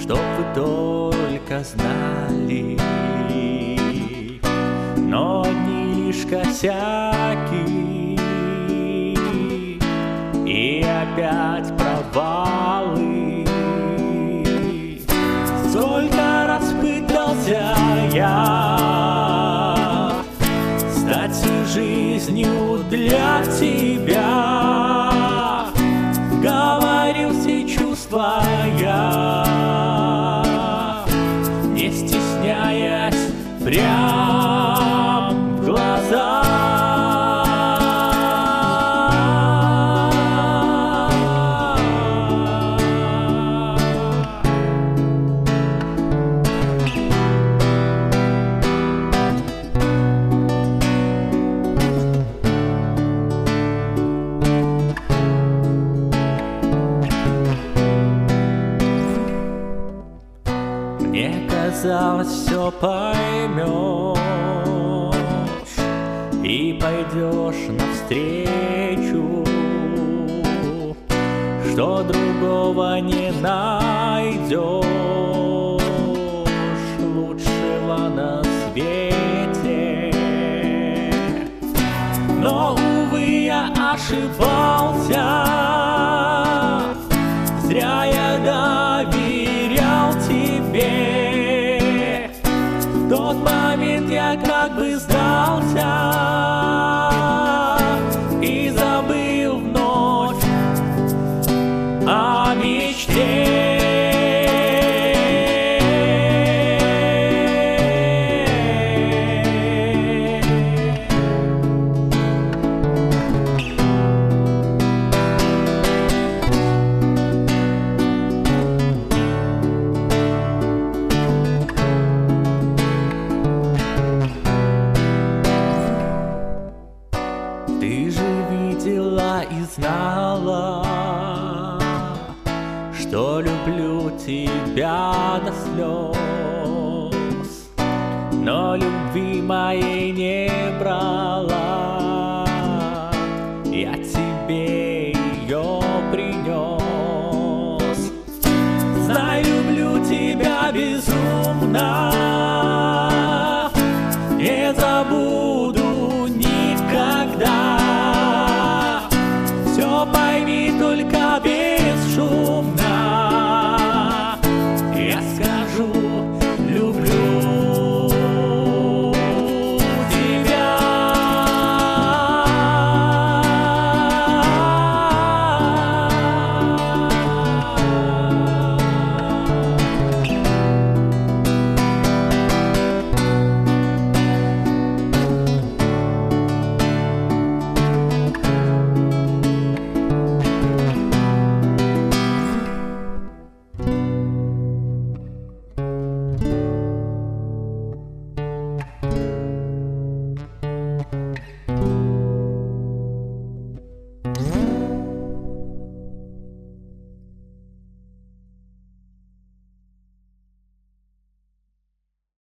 чтоб вы только знали. Но одни лишь косяки и опять провалы. Сколько раз пытался я стать всей жизнью для тебя, говорил все чувства я, не стесняясь прям в глаза. Мне казалось, все поймешь и пойдешь навстречу, что другого не найдешь лучшего на свете. Но, увы, я ошибался, зря я доверял тебе. В тот момент я как бы сдался и забыл вновь о мечте. Ты же видела и знала, что люблю тебя до слез, но любви моей не брала.